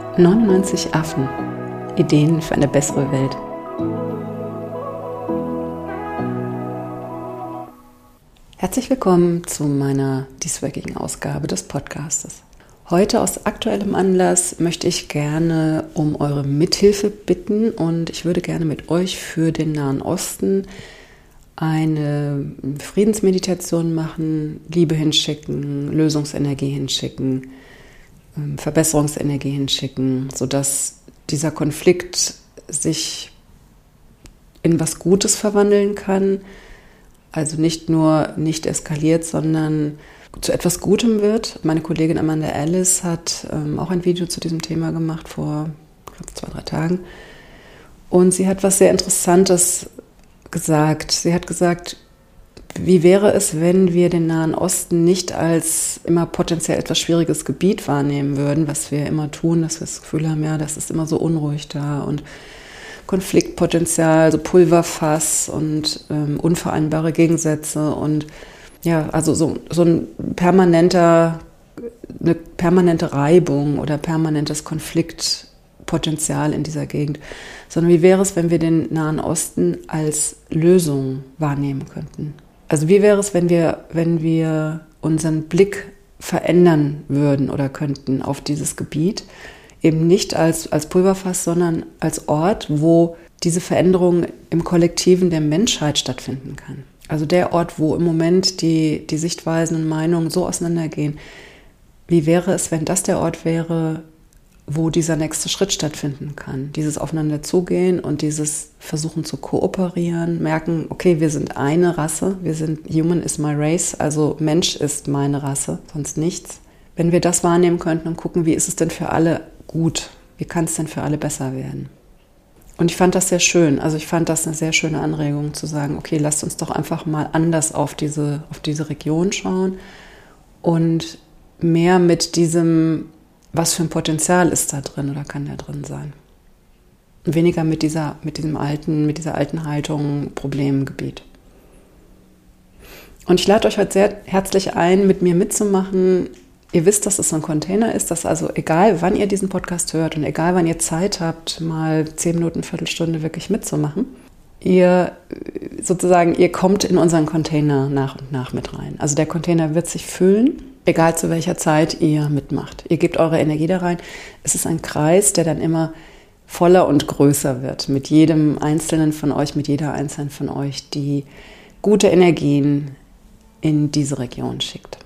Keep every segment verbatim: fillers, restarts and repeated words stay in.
neunundneunzig Affen. Ideen für eine bessere Welt. Herzlich willkommen zu meiner dieswöchigen Ausgabe des Podcastes. Heute aus aktuellem Anlass möchte ich gerne um eure Mithilfe bitten und ich würde gerne mit euch für den Nahen Osten eine Friedensmeditation machen, Liebe hinschicken, Lösungsenergie hinschicken, Verbesserungsenergie hinschicken, sodass dieser Konflikt sich in was Gutes verwandeln kann, also nicht nur nicht eskaliert, sondern zu etwas Gutem wird. Meine Kollegin Amanda Alice hat ähm, auch ein Video zu diesem Thema gemacht vor glaub, zwei, drei Tagen und sie hat was sehr Interessantes gesagt. Sie hat gesagt, wie wäre es, wenn wir den Nahen Osten nicht als immer potenziell etwas schwieriges Gebiet wahrnehmen würden, was wir immer tun, dass wir das Gefühl haben, ja, das ist immer so unruhig da und Konfliktpotenzial, so Pulverfass und ähm, unvereinbare Gegensätze und ja, also so, so ein permanenter, eine permanente Reibung oder permanentes Konfliktpotenzial in dieser Gegend, sondern wie wäre es, wenn wir den Nahen Osten als Lösung wahrnehmen könnten? Also wie wäre es, wenn wir, wenn wir unseren Blick verändern würden oder könnten auf dieses Gebiet, eben nicht als, als Pulverfass, sondern als Ort, wo diese Veränderung im Kollektiven der Menschheit stattfinden kann. Also der Ort, wo im Moment die, die Sichtweisen und Meinungen so auseinandergehen. Wie wäre es, wenn das der Ort wäre, wo dieser nächste Schritt stattfinden kann? Dieses Aufeinander zugehen und dieses Versuchen zu kooperieren, merken, okay, wir sind eine Rasse, wir sind Human is my race, also Mensch ist meine Rasse, sonst nichts. Wenn wir das wahrnehmen könnten und gucken, wie ist es denn für alle gut? Wie kann es denn für alle besser werden? Und ich fand das sehr schön. Also ich fand das eine sehr schöne Anregung zu sagen, okay, lasst uns doch einfach mal anders auf diese, auf diese Region schauen und mehr mit diesem, was für ein Potenzial ist da drin oder kann da drin sein. Und weniger mit dieser, mit diesem alten, mit dieser alten Haltung, Problemgebiet. Und ich lade euch heute sehr herzlich ein, mit mir mitzumachen. Ihr wisst, dass es so ein Container ist, dass also egal, wann ihr diesen Podcast hört und egal, wann ihr Zeit habt, mal zehn Minuten, Viertelstunde wirklich mitzumachen, ihr sozusagen, ihr kommt in unseren Container nach und nach mit rein. Also der Container wird sich füllen, egal zu welcher Zeit ihr mitmacht. Ihr gebt eure Energie da rein. Es ist ein Kreis, der dann immer voller und größer wird, mit jedem Einzelnen von euch, mit jeder Einzelnen von euch, die gute Energien in diese Region schickt.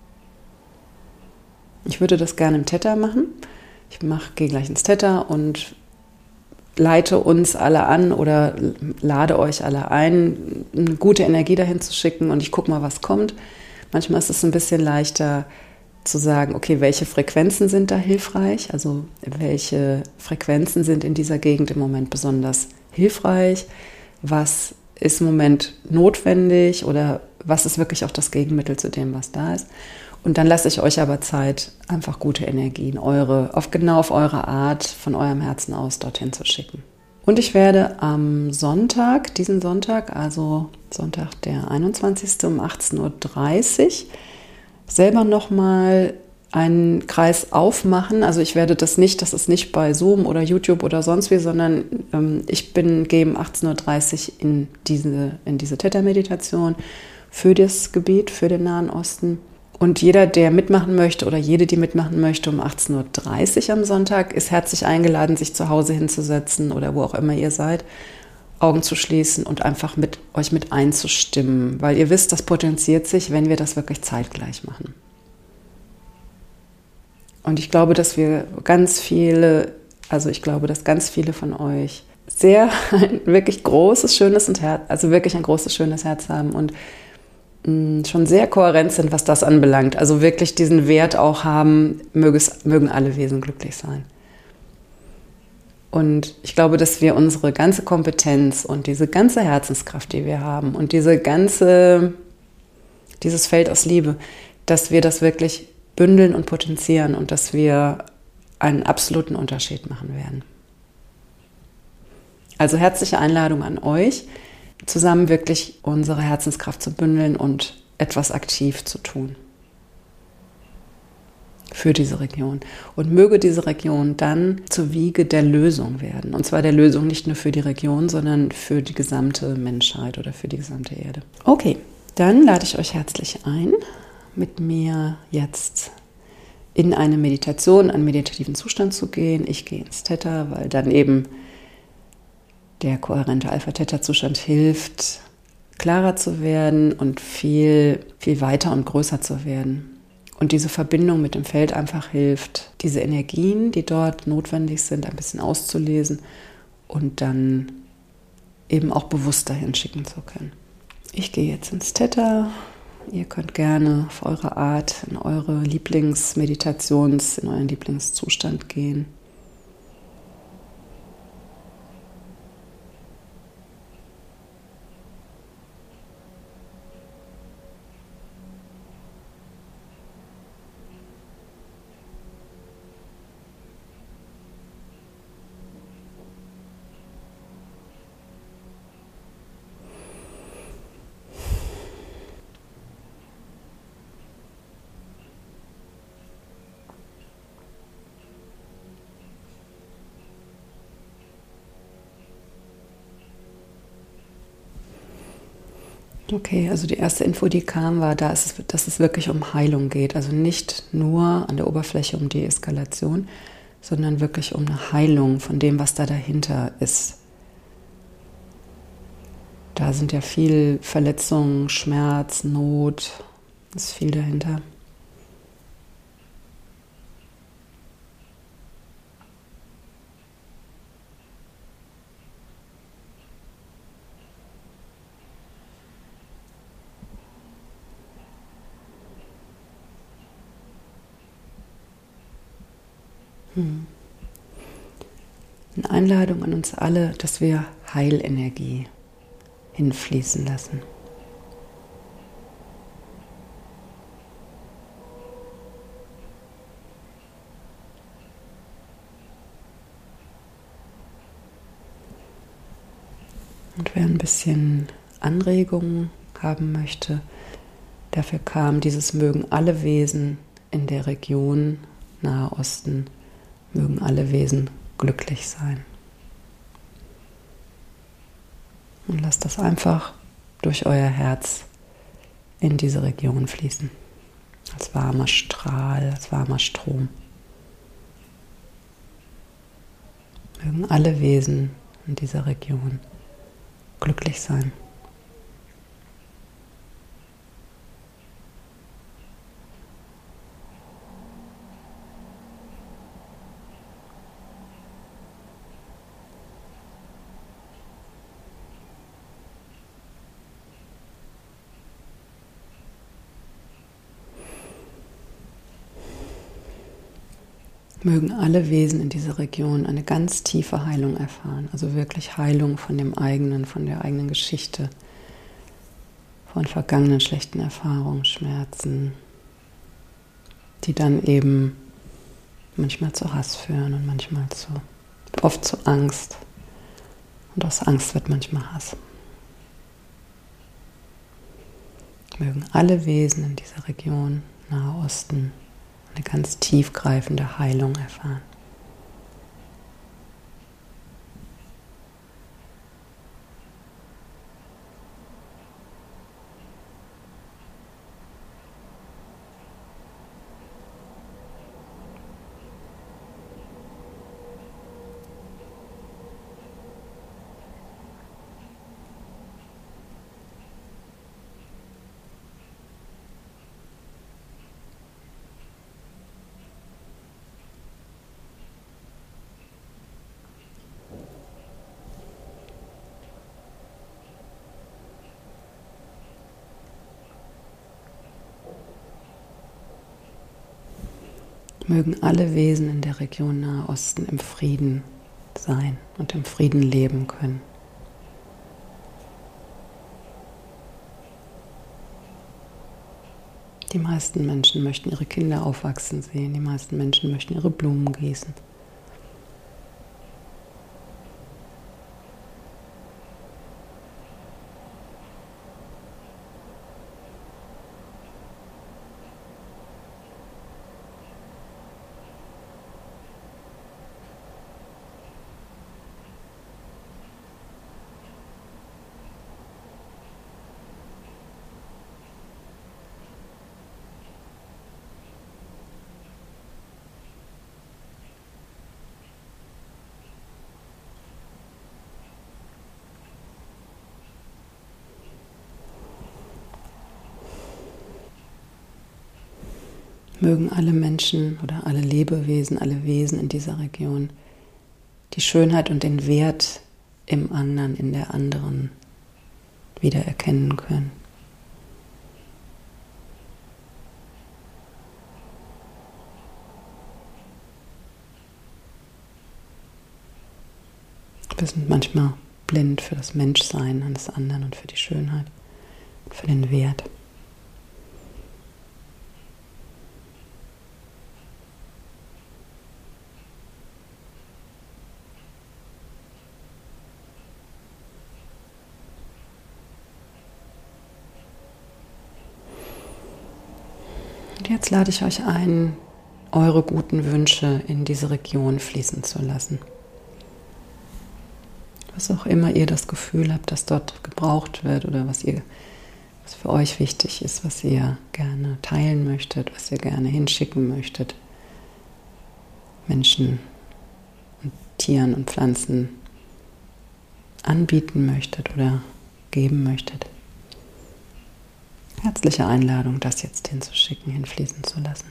Ich würde das gerne im Theta machen. Ich mache, gehe gleich ins Theta und leite uns alle an oder lade euch alle ein, eine gute Energie dahin zu schicken und ich gucke mal, was kommt. Manchmal ist es ein bisschen leichter zu sagen, okay, welche Frequenzen sind da hilfreich? Also welche Frequenzen sind in dieser Gegend im Moment besonders hilfreich? Was ist im Moment notwendig oder was ist wirklich auch das Gegenmittel zu dem, was da ist? Und dann lasse ich euch aber Zeit, einfach gute Energien, eure, auf genau auf eure Art, von eurem Herzen aus dorthin zu schicken. Und ich werde am Sonntag, diesen Sonntag, also Sonntag der einundzwanzigste um achtzehn Uhr dreißig, selber nochmal einen Kreis aufmachen. Also ich werde das nicht, das ist nicht bei Zoom oder YouTube oder sonst wie, sondern ähm, ich bin, gehe um achtzehn Uhr dreißig in diese, in diese Theta-Meditation für das Gebiet, für den Nahen Osten. Und jeder, der mitmachen möchte oder jede, die mitmachen möchte, um achtzehn Uhr dreißig am Sonntag, ist herzlich eingeladen, sich zu Hause hinzusetzen oder wo auch immer ihr seid, Augen zu schließen und einfach mit euch mit einzustimmen. Weil ihr wisst, das potenziert sich, wenn wir das wirklich zeitgleich machen. Und ich glaube, dass wir ganz viele, also ich glaube, dass ganz viele von euch sehr ein wirklich großes, schönes und Herz, also wirklich ein großes, schönes Herz haben und schon sehr kohärent sind, was das anbelangt. Also wirklich diesen Wert auch haben, mögen alle Wesen glücklich sein. Und ich glaube, dass wir unsere ganze Kompetenz und diese ganze Herzenskraft, die wir haben und diese ganze, dieses Feld aus Liebe, dass wir das wirklich bündeln und potenzieren und dass wir einen absoluten Unterschied machen werden. Also herzliche Einladung an euch, zusammen wirklich unsere Herzenskraft zu bündeln und etwas aktiv zu tun. für diese Region. Und möge diese Region dann zur Wiege der Lösung werden. Und zwar der Lösung nicht nur für die Region, sondern für die gesamte Menschheit oder für die gesamte Erde. Okay, dann lade ich euch herzlich ein, mit mir jetzt in eine Meditation, einen meditativen Zustand zu gehen. Ich gehe ins Theta, weil dann eben der kohärente Alpha-Theta-Zustand hilft, klarer zu werden und viel, viel weiter und größer zu werden. Und diese Verbindung mit dem Feld einfach hilft, diese Energien, die dort notwendig sind, ein bisschen auszulesen und dann eben auch bewusst dahin schicken zu können. Ich gehe jetzt ins Theta. Ihr könnt gerne auf eure Art in eure Lieblingsmeditations-, in euren Lieblingszustand gehen. Okay, also die erste Info, die kam, war, da ist es, dass es wirklich um Heilung geht. Also nicht nur an der Oberfläche um Deeskalation, sondern wirklich um eine Heilung von dem, was da dahinter ist. Da sind ja viel Verletzungen, Schmerz, Not, ist viel dahinter. Eine Einladung an uns alle, dass wir Heilenergie hinfließen lassen. Und wer ein bisschen Anregungen haben möchte, dafür kam dieses mögen alle Wesen in der Region Nahe Osten, mögen alle Wesen glücklich sein. Und lasst das einfach durch euer Herz in diese Region fließen. Als warmer Strahl, als warmer Strom. Mögen alle Wesen in dieser Region glücklich sein. Mögen alle Wesen in dieser Region eine ganz tiefe Heilung erfahren, also wirklich Heilung von dem eigenen, von der eigenen Geschichte, von vergangenen schlechten Erfahrungen, Schmerzen, die dann eben manchmal zu Hass führen und manchmal zu, oft zu Angst. Und aus Angst wird manchmal Hass. Mögen alle Wesen in dieser Region, Nahe Osten, eine ganz tiefgreifende Heilung erfahren. Mögen alle Wesen in der Region Nahe Osten im Frieden sein und im Frieden leben können. Die meisten Menschen möchten ihre Kinder aufwachsen sehen, die meisten Menschen möchten ihre Blumen gießen. Mögen alle Menschen oder alle Lebewesen, alle Wesen in dieser Region die Schönheit und den Wert im anderen, in der anderen wiedererkennen können. Wir sind manchmal blind für das Menschsein eines anderen und für die Schönheit, für den Wert. Und jetzt lade ich euch ein, eure guten Wünsche in diese Region fließen zu lassen. Was auch immer ihr das Gefühl habt, dass dort gebraucht wird oder was ihr, was für euch wichtig ist, was ihr gerne teilen möchtet, was ihr gerne hinschicken möchtet, Menschen und Tieren und Pflanzen anbieten möchtet oder geben möchtet. Herzliche Einladung, das jetzt hinzuschicken, hinfließen zu lassen.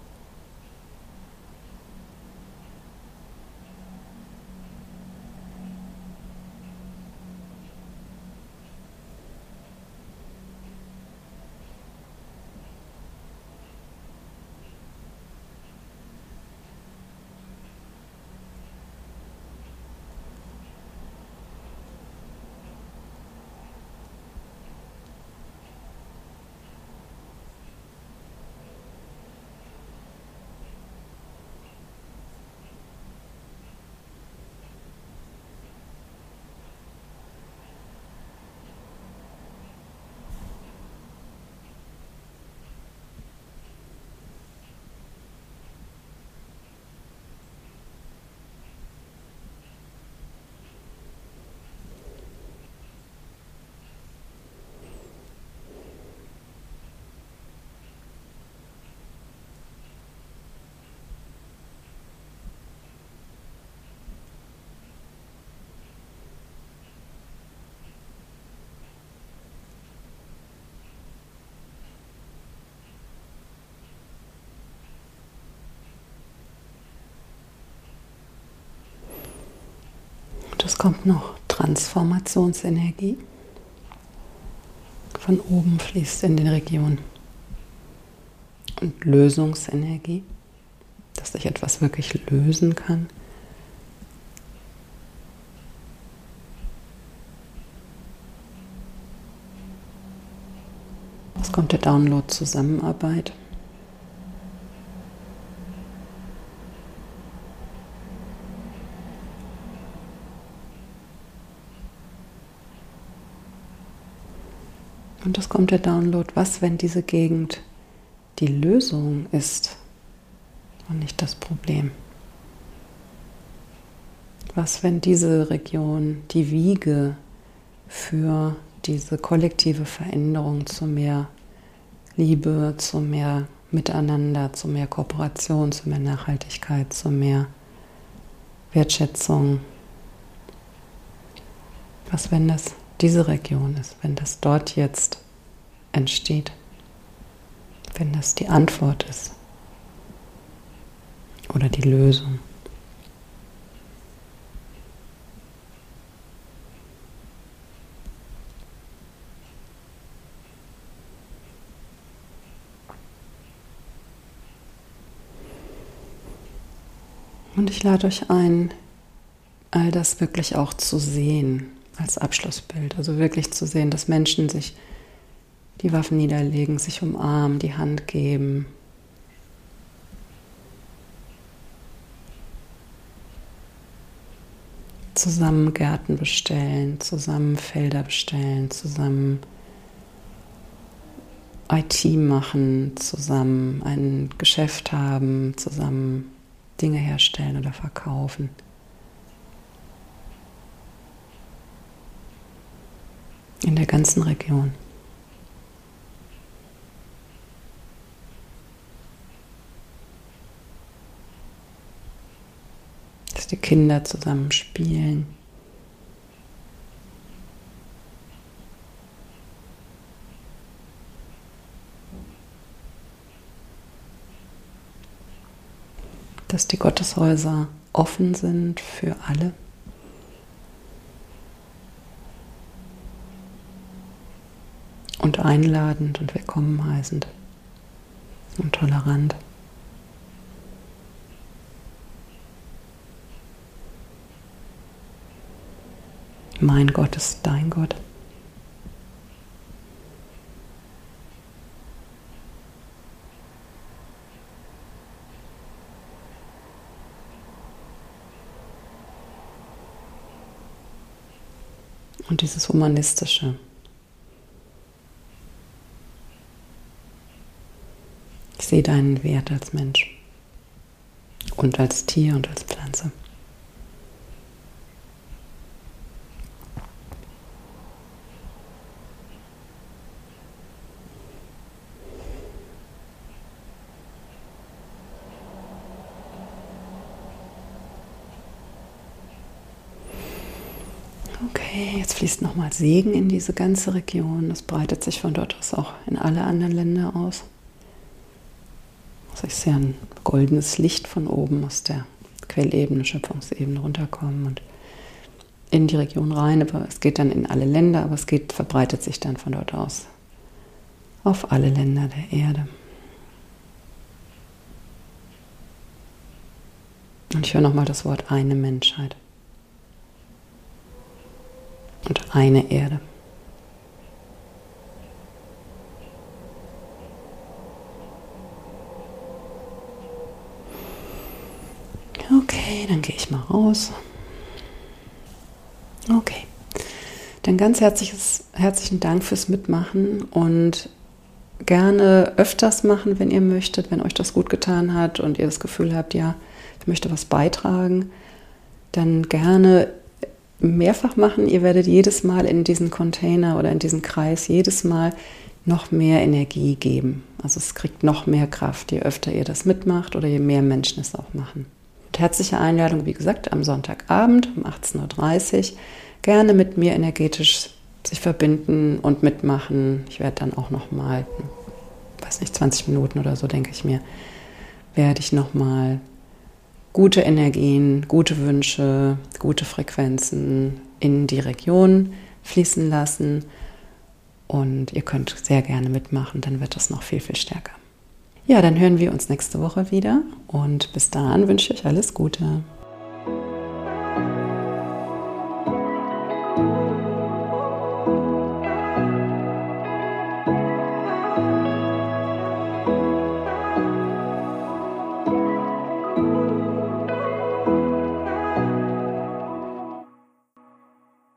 Es kommt noch Transformationsenergie. Von oben fließt in die Region. Und Lösungsenergie, dass sich etwas wirklich lösen kann. Es kommt der Download Zusammenarbeit. Und es kommt der Download, was, wenn diese Gegend die Lösung ist und nicht das Problem? Was, wenn diese Region die Wiege für diese kollektive Veränderung zu mehr Liebe, zu mehr Miteinander, zu mehr Kooperation, zu mehr Nachhaltigkeit, zu mehr Wertschätzung? Was, wenn das diese Region ist, wenn das dort jetzt entsteht, wenn das die Antwort ist oder die Lösung? Und ich lade euch ein, all das wirklich auch zu sehen als Abschlussbild. Also wirklich zu sehen, dass Menschen sich die Waffen niederlegen, sich umarmen, die Hand geben. Zusammen Gärten bestellen, zusammen Felder bestellen, zusammen I T machen, zusammen ein Geschäft haben, zusammen Dinge herstellen oder verkaufen. In der ganzen Region. Dass die Kinder zusammen spielen. dass die Gotteshäuser offen sind für alle. Und einladend und willkommen heißend und tolerant. Mein Gott ist dein Gott. Und dieses Humanistische. Ich sehe deinen Wert als Mensch und als Tier und als Pflanze. Okay, jetzt fließt nochmal Segen in diese ganze Region. Das breitet sich von dort aus auch in alle anderen Länder aus. Also ich sehe ein goldenes Licht von oben aus der Quellebene, Schöpfungsebene runterkommen und in die Region rein. Aber es geht dann in alle Länder, aber es geht, verbreitet sich dann von dort aus auf alle Länder der Erde. Und ich höre nochmal das Wort eine Menschheit. Und eine Erde. Okay, dann gehe ich mal raus. Okay. Dann ganz herzliches, herzlichen Dank fürs Mitmachen und gerne öfters machen, wenn ihr möchtet, wenn euch das gut getan hat und ihr das Gefühl habt, ja, ich möchte was beitragen, dann gerne mehrfach machen. Ihr werdet jedes Mal in diesen Container oder in diesen Kreis jedes Mal noch mehr Energie geben. Also es kriegt noch mehr Kraft, je öfter ihr das mitmacht oder je mehr Menschen es auch machen. Und herzliche Einladung, wie gesagt, am Sonntagabend um achtzehn Uhr dreißig. Gerne mit mir energetisch sich verbinden und mitmachen. Ich werde dann auch noch mal, weiß nicht, zwanzig Minuten oder so, denke ich mir, werde ich noch mal gute Energien, gute Wünsche, gute Frequenzen in die Region fließen lassen. Und ihr könnt sehr gerne mitmachen, dann wird das noch viel, viel stärker. Ja, dann hören wir uns nächste Woche wieder und bis dahin wünsche ich euch alles Gute.